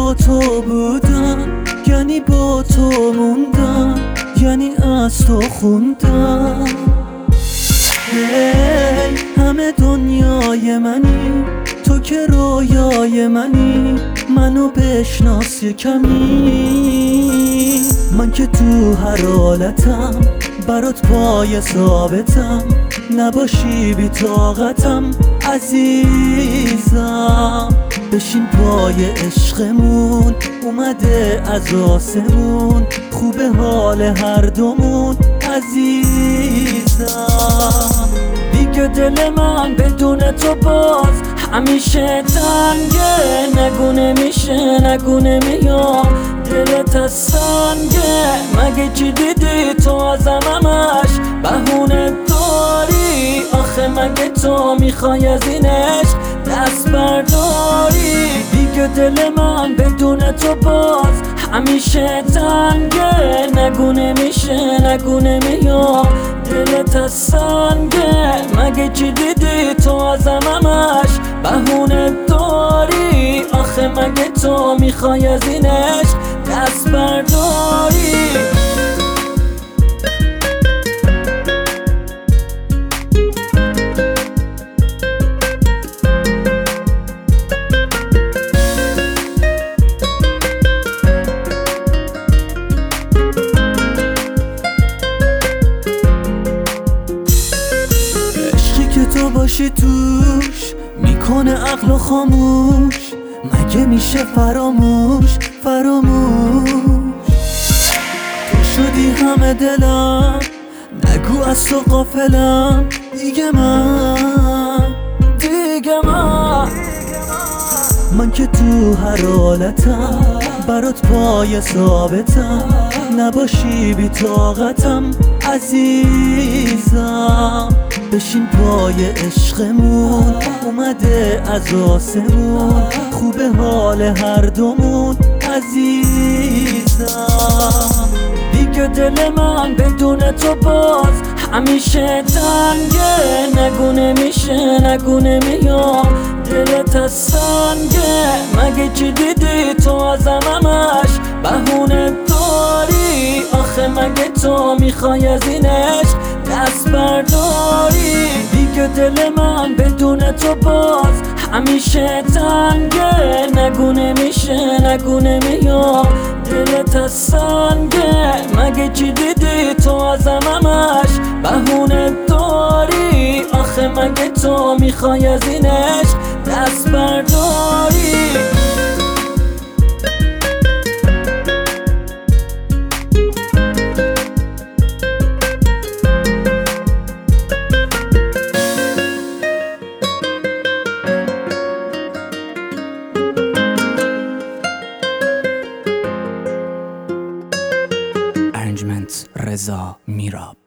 با تو بودن یعنی با تو موندن، یعنی از تو خوندن. هی همه دنیای منی، تو که رویای منی، منو بشناس یه کمی. من که تو هر حالتم برات پای ثابتم، نباشی بی طاقتم عزیزم. بشین پای عشقمون اومده از آسمون، خوبه حال هر دومون عزیزم. دیگه دل من بدون تو باز همیشه تنگه، نگو نمیشه نگو نمیام دلت از سنگه. مگه چی دیدی تو ازم همش بهونه داری؟ آخه مگه تو میخوای از این عشق دست برداری؟ دیگه دل من بدون تو باز همیشه تنگه، نگو نمیشه نگو نمیام دلت از سنگه. مگه چی دیدی تو ازم همش بهونه داری؟ آخه مگه تو میخوای از این عشق دست برداری؟ که تو باشی توش میکنه عقل خاموش، مگه میشه فراموش فراموش؟ تو شدی همه دلم، نگو از تو غافلم دیگه من که تو هر حالتم برات پای ثابتم، نباشی بی طاقتم عزیزم. بشین پای عشقمون اومده از آسمون، خوبه حال هر دومون عزیزم. دیگه دل من بدون تو باز همیشه تنگه، نگو نمیشه نگو نمیام دلت از سنگه. مگه چی دیدی تو ازم همش بهونه داری؟ آخه مگه تو میخوای از این عشق دست برداری؟ دیگه دل من بدون تو باز همیشه تنگه، نگو نمیشه نگو نمیام دلت از سنگه. مگه چی دیدی تو ازم همش بهونه داری؟ آخه مگه تو میخوای از این عشق دست برداری؟ Arrangements رضا میراب.